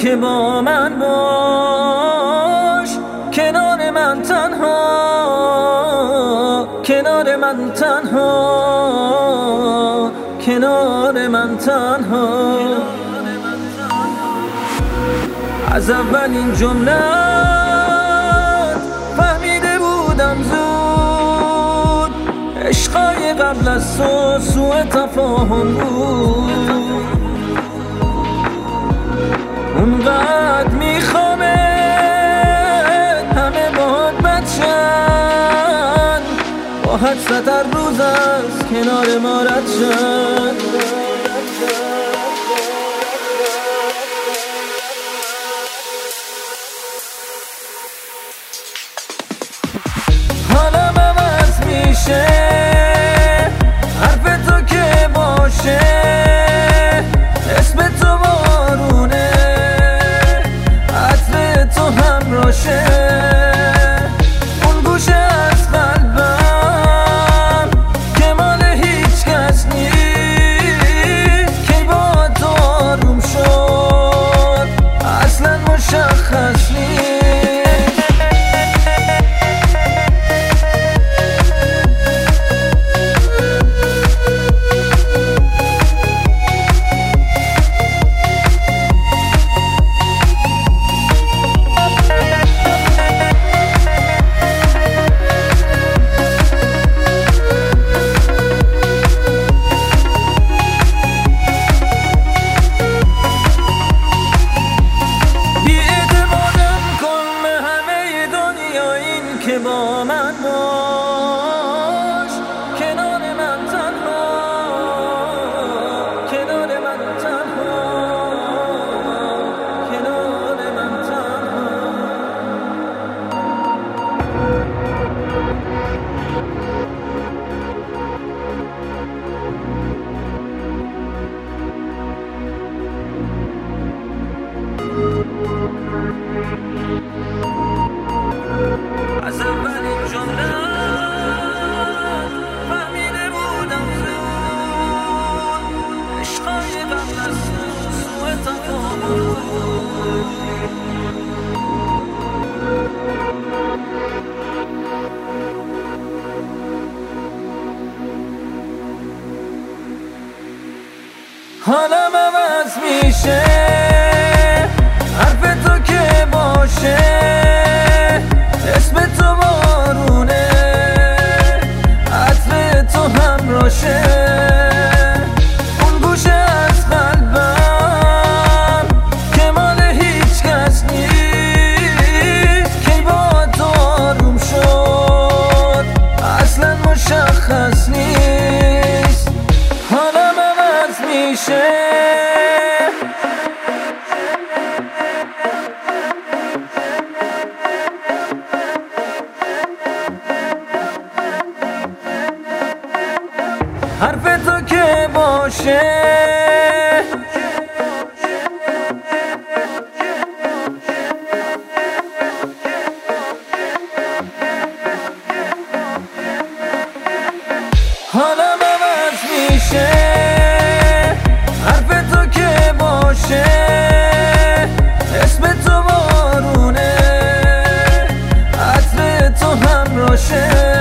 که با من باش، کنار من تنها، کنار من تنها، کنار من تنها. از اولین جمله فهمیده بودم زود، عشقای قبل از تو سوء تفاهم بود. اونقدر میخوامه همه باهات بچن، با حد ستر روز از کنار ما رد شد. حالم عوض میشه، حرف تو که باشه، اسم تو بارونه، عطر تو همراشه. اون گوشه از قلبم که مال هیچ کس نیست، کی با تو آروم شد اصلا مشخص نیست. که با من باش، کنار من تنها، کنار من تنها، کنار من تنها. از اولین جمله فهمیده بودم زود، عشقای قبل از سوء تفاهم. حالم عوض میشه، حرف تو که باشه، اسم تو بارونه، عطر تو همراشه. اون گوشه از قلبم که مال هیچ کس نیست، کی با تو آروم شد اصلا مشخص نیست. حالم عوض میشه، حرف تو که باشه، حالم عوض میشه، حرف تو که باشه، اسم تو بارونه، عطر تو همراشه.